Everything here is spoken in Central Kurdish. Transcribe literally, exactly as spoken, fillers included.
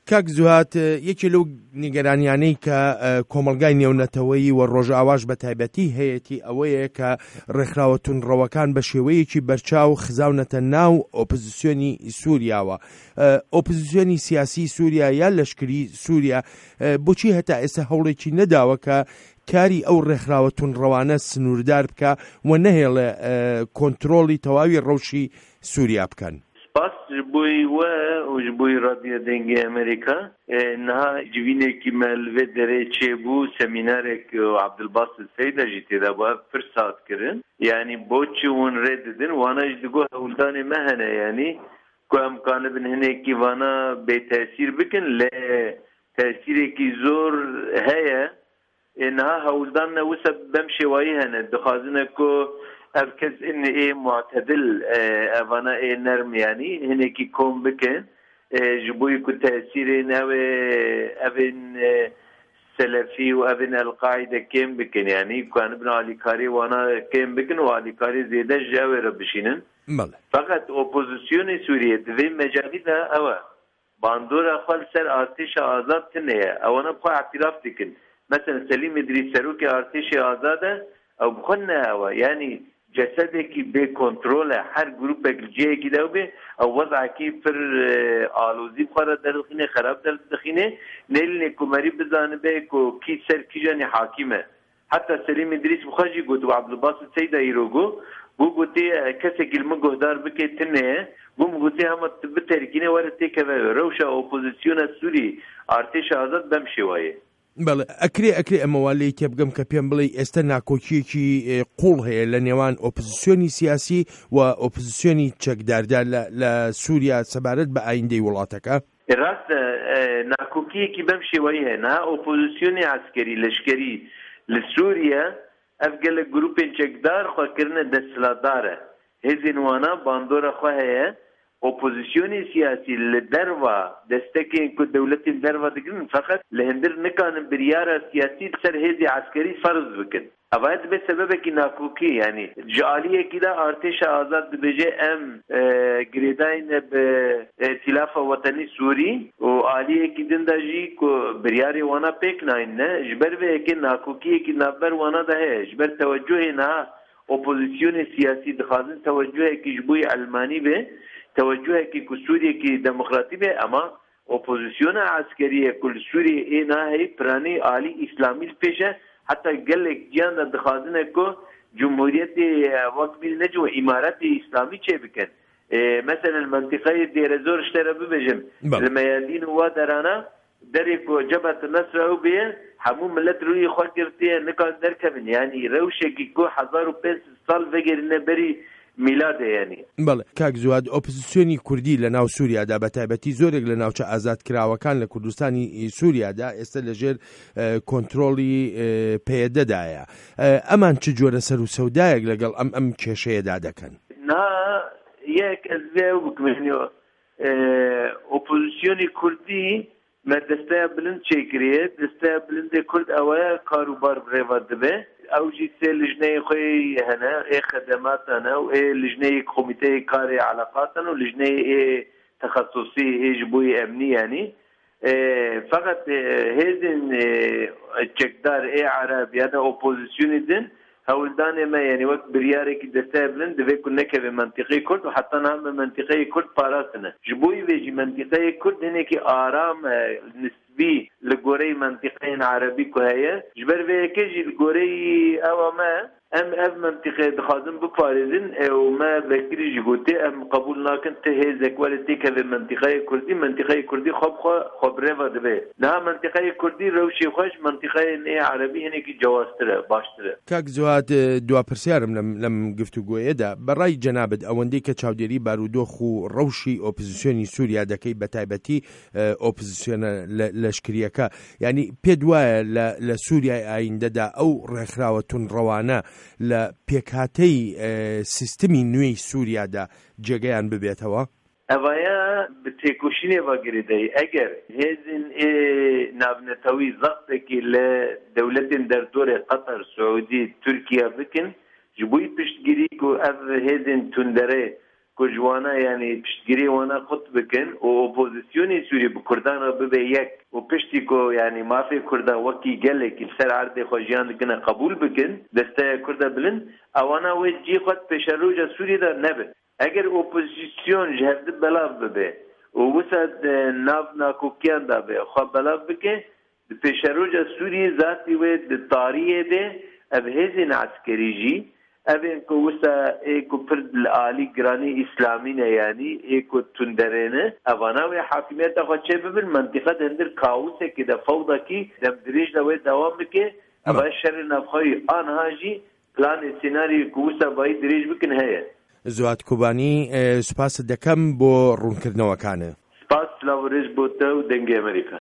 کاک زوهات یەکێ لەو نیگەرانیانەی کە کۆمەڵگای نێونەتەوەیی و ڕۆژئاواش بە تایبەتی هەیەی ئەوەیە کە ڕێکخراوە توندڕەوەکان بە شێوەیەکی بەرچاو خزاونەتە ناو ئۆپۆزیسیۆنی سووریاوە. ئۆپۆزیسیۆنی سیاسی سووریا یا لەشکری سووریا بۆچی هەتا ئێستا هەوڵێکی نەداوە کە کاری ئەو ڕێکخراوە توندڕەوانە سنووردار بکە و نەهێڵێ کۆنتترۆڵی تەواوی ڕەوشی سووریا بکەن؟ سپاس بووی وە و ji بووی رادیۆ دەنگی ئەمریکا نها جوینێکی me li vê derê çêbû semînarek Abdulbasit Seyda jî têda bû ev pir saat kirin yanî boçî hûn rê didin wana ji digot hewldanê me hene yanî ku em kanibin hinekî vana bêtesîr bikin lê tesîrekî zor heye niha hewldan ne wisa bem şêwayî hene dixwazine ku ev kes in ê mu'tedil evana ê nerm yanî hinekî kom bikin ji bo ku tesîrên ew evên selefî û evên el-Qaîde kêm bikin yanî ku anibin alîkarî wana kêm bikin û alîkarî zêde ji ew re bişînin. Feqet opozisyonê Sûriyê di vê mecalî de ew e bandora xwe li ser artêşa azad tune ye ewana xwe etiraf dikin. Mesela Selîm İdrîs serokê artêşê azad e ew bi xwe ne ew yanî cesedekî bê kontrol e her grupek li cihekî de be ew wezekî pir alozî xwe re derdixîne xerab derdixîne nêlînê ku merî bizanibe ku kî ser kî janî hakîm e. Heta Selîm İdrîs bi xwe jî got û Abdulbasit Seyda îro got bû gotê kesekî li min guhdar bike tune ye bû min gotê hema bi terkînê were têkeve rewşa opozisyona Sûrî artêşa azad bem şêwayê. بەڵێ ئەکرێ ئەکرێ ئەمەوە لێی تێ بگەم کە پێم بڵێ ئێستا ناکۆکیەکی قوڵ هەیە لە نێوان ئۆپۆزیسیۆنی سیاسی و ئۆپۆزیسیۆنی چەکداردار لە سووریا سەبارەت بە ئایندەی وڵاتەکە. ڕاستە ناکۆکیەکی بەم شێوەیە هەیە نها ئۆپۆزیسیۆنی عسکەری لەشکەری لە سووریا ئەف gelek گروپên çekdar xwekirine desthilatdar e hêzên wana bandora xwe heye opozisyonê siyasî li derva destekên ku dewletên derva dikirin feqet li hindir nikanin biryara siyasî ser hêzê eskerî ferz bikin. Eva dibe sebebekî nakokî yanî ji aliyekî de artêşa azad dibêje em girêdayîn bi Tîlafa Wetenî Sûrî û aliyekî din de jî ku biryarê wana pêk nayîne ji ber vê yekê nakokiyekî navber wana de heye ji ber teweccûhê niha opozisyonê siyasî dixwazin teweccûhekî ji bo elmanî be توجهekî ku Sûriyekî demokratî be ama opozisyona eskerîye ku li Sûriyê ê nahê piranî alî îslamî li pêş e heta gelek ciyan de dixwazine ku Cumhuriyetê wek bîl neçû îmaretê îslamî çê bikin. Mesela mentıqayê Dêrezor ji te re bibêjim li meyadîn wa derana derê ku Cebhet Nesr ew bêye hemû millet rûyê xwe girtiye nikan derkevin yanî rewşekî ku hezar û pênc sal vegerîne berî میلاد یعنی بەڵێ کاک زواد ئۆپۆزیسیۆنی کوردی لە ناو سووریادا بە تایبەتی زۆرێک لە ناوچە ئازادکراوەکان لە کوردستانی سووریادا ئێستا لەژێر کۆنتترۆڵی پێدەدایە ئەمان چ جۆرە سەر و سەودایەک لەگەڵ ئەم ئەم کێشەیەدا دەکەن؟ نا یەک ez vê bikmêniyo ئۆپۆزیسیۆنی کوردی me desteya bilind çêkiriye desteya bilindê Kurd ew e karûbar birêva dibe ew jî sê lijneyê xwe hene ê xedematan e û ê lijneyê komîteyê karê eleqatan û lijneyê ê texesusî ê ji bo emnî yanî feqet hêzên çekdar ê Ereb ya da opozîsyonê din hewldanê me yanî wek biryarekî desteya bilind divê ku nekeve mentıqeyê Kurd û heta niha me mentıqeyê Kurd parastine ji bo vê jî mentıqeyê Kurd hinekî aram nisbî li goreyê mentıqeyên Erebî ku heye ji ber vê yekê jî li goreyî ew me em ev mentıqe dixwazin biparêzin û me vekirî jî gotê em qebûl nakin ti hêzek were têkeve mentıqeyê Kurdî mentıqeyê Kurdî xwe bi xwe xwe birêva dibe niha mentıqeyê Kurdî rewşê xwe ji mentıqeyên ê Erebî hinekî cewaztir e baştir e. کاک زواد دواپرسیارم لەم گفتوگۆیەدا بەڕای جەنابەت ئەوەندەی کە چاودێری بارودۆخ و ڕەوشی ئۆپۆزیسیۆنی سووریا دەکەی بە تایبەتی ئۆپۆزیسیۆنە لەشکریەکە یعنی پێت وایە لە سووریای ئایندەدا ئەو ڕێکخراوە توندڕەوانە لە پێکهاتەی سیستمی نوێی سووریادا جێگەیان ببێتەوە؟ ئەوەیە bi têkoşînê vegirêdayî eger hêzên ê navnetewî zextekî li dewletên derdorê Qetar, Suûdî, Tirkiye bikin ji bo piştgirî ku ev hêzên tunderê کجوانا یعنی پشتگیری وانا خود بکن و اپوزیسیونی سوری بکردانا ببه یک و پشتی که یعنی مافی کرده وکی گله که سر عرض خوشیان دکنه قبول بکن دسته کرده بلند اوانا وی جی خود پیش روژا سوری دا نبه اگر اپوزیسیون جهده بلاف ببه و وسط ناف ناکوکیان دا به خواه بلاف بکن پیش روژا سوری ذاتی وی تاریه ده اب هزین عسکری جی اوین کو وسا ایکو پرد العالی گرانی اسلامی نه یعنی ایکو تندرینه اوانا و حاکمیت خود چه ببین منطقه دندر کاوسه که دا فوضا کی دم دریج دا وی دوام بکه اوا شر نفخوی آنها جی پلان سیناری کو وسا باید دریج بکن هیا زواد کوبانی سپاس دکم بو رونکردنەوەکانە سپاس لاوریج بۆ تە و دەنگی ئەمریکا